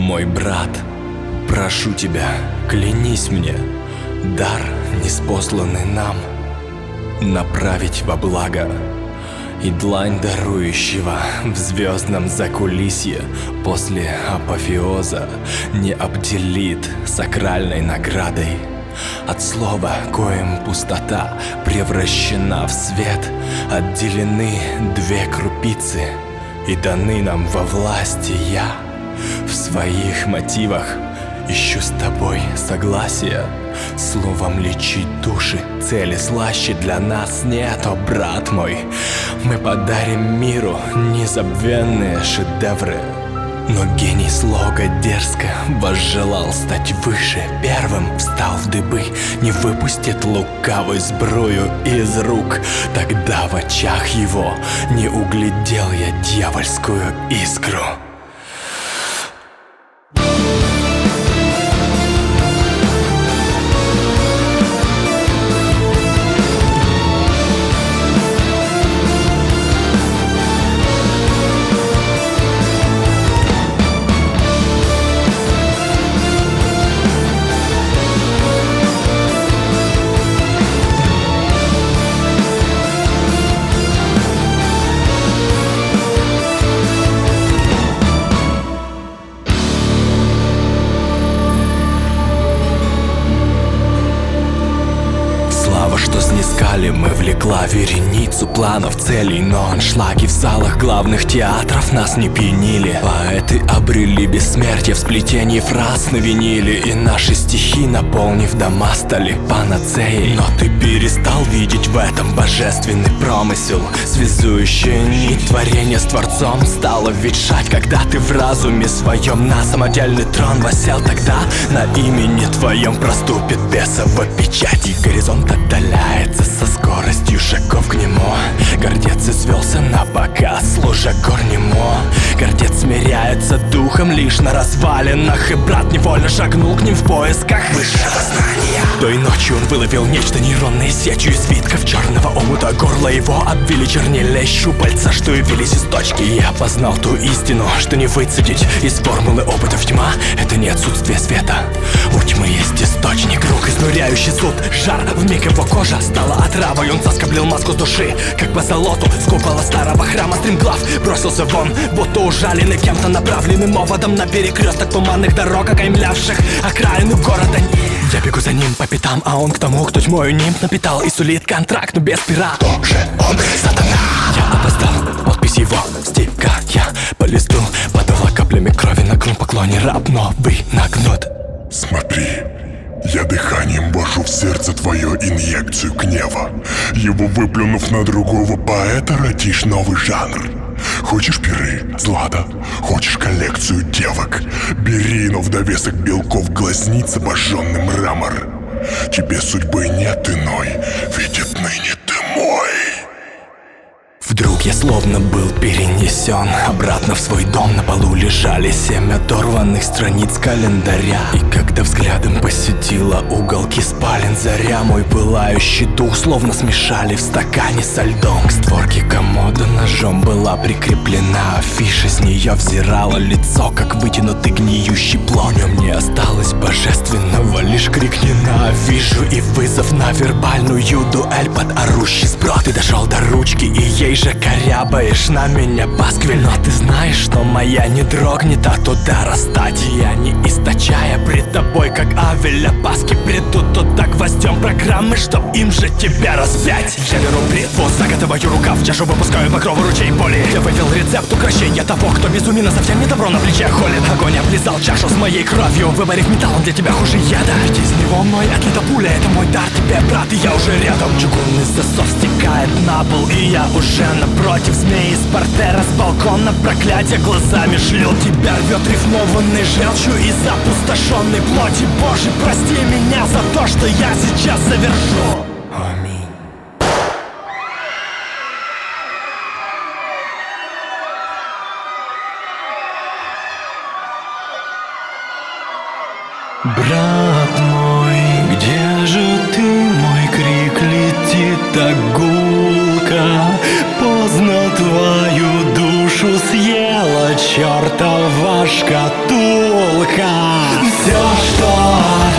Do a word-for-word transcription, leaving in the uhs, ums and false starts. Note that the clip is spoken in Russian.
Мой брат, прошу тебя, клянись мне, дар, ниспосланный нам, направить во благо. И длань дарующего в звездном закулисье после апофеоза не обделит сакральной наградой. От слова, коим пустота превращена в свет, отделены две крупицы и даны нам во власти я. В своих мотивах ищу с тобой согласия, словом лечить души, цели слаще для нас нет, о брат мой. Мы подарим миру незабвенные шедевры. Но гений слога дерзко возжелал стать выше. Первым встал в дыбы, не выпустит лукавый сбрую из рук. Тогда в очах его не углядел я дьявольскую искру. Что снискали мы, влекла вереницу планов, целей, но аншлаги в залах главных театров нас не пьянили. Поэты обрели бессмертие в сплетении фраз на виниле, и наши стихи, наполнив дома, стали панацеей. Но ты перестал видеть в этом божественный промысел. Связующая нить творения с Творцом стала ветшать, когда ты в разуме своем на самодельный трон восел. Тогда на имени твоем проступит бесова печать, и горизонт отдаляется со скоростью шагов к нему. Гордец извелся на показ, служа горнему. Гордец смиряется духом лишь на развалинах, и брат невольно шагнул к ним в поисках высшего знания. Той ночью он выловил нечто нейронной сетью из свитков черного омута. Горло его обвили чернильные щупальца, что явились из точки. И я познал ту истину, что не выцедить из формулы опытов. Тьма — это не отсутствие света, у тьмы есть источник. Круг изнуряющий суд, жар, вмиг его кожа стала отравой. Он соскоблил маску с души, как по золоту с купола старого храма. Стремглав бросился вон, будто ужаленный кем-то, направленным оводом на перекресток туманных дорог, окаймлявших окраины города. Я бегу за ним по пятам, а он к тому, кто тьмою нимб напитал и сулит контракт, но без пера. Кто же он, сатана? Я опоздал, подпись его стикая по листу, подала каплями крови на грунт поклоне. Раб новый нагнут. Смотри, я дыханием ввожу в сердце твое инъекцию гнева. Его выплюнув на другого поэта, родишь новый жанр. Хочешь пиры, Злата? Хочешь коллекцию девок? Бери, но в довесок белков глазниц обожженный мрамор. Тебе судьбы нет иной, ведь отныне ты мой. Вдруг я словно был перенесен обратно в свой дом. На полу лежали семь оторванных страниц календаря. И когда взглядом посетила уголки спален заря, мой пылающий дух словно смешали в стакане со льдом. К створке комода ножом была прикреплена афиша. С нее взирало лицо, как вытянутый гниющий плод. В нем не осталось божественного, лишь крик «ненавижу» и вызов на вербальную дуэль под орущий сброд. Ты дошел до ручки и ей же корябаешь на меня пасквиль. Но ты знаешь, что моя не дрогнет от удара стати. Я не источая пред тобой, как Авеля Паски, придут туда гвоздем программы, чтоб им же тебя распять. Я беру бритву, заготоваю рукав, чашу выпускаю багровый ручей боли. Я вывел рецепт укрощения того, кто безумно совсем не добро на плече холит. Огонь облизал чашу с моей кровью, выварив металл, он для тебя хуже яда. Ведь из него мной отлита пуля, это мой дар тебе, брат, и я уже рядом. Чугунный засов стекает на пол, и я уже напротив. Змеи с портера с балкона проклятия глазами шлют. Тебя рвет рифмованной желчью из опустошенной плоти. Боже, прости меня за то, что я сейчас завершу. Аминь. Брат мой, где же ты, мой крик летит так гулко? Поздно твою душу съела чертова шкатулка. Все, что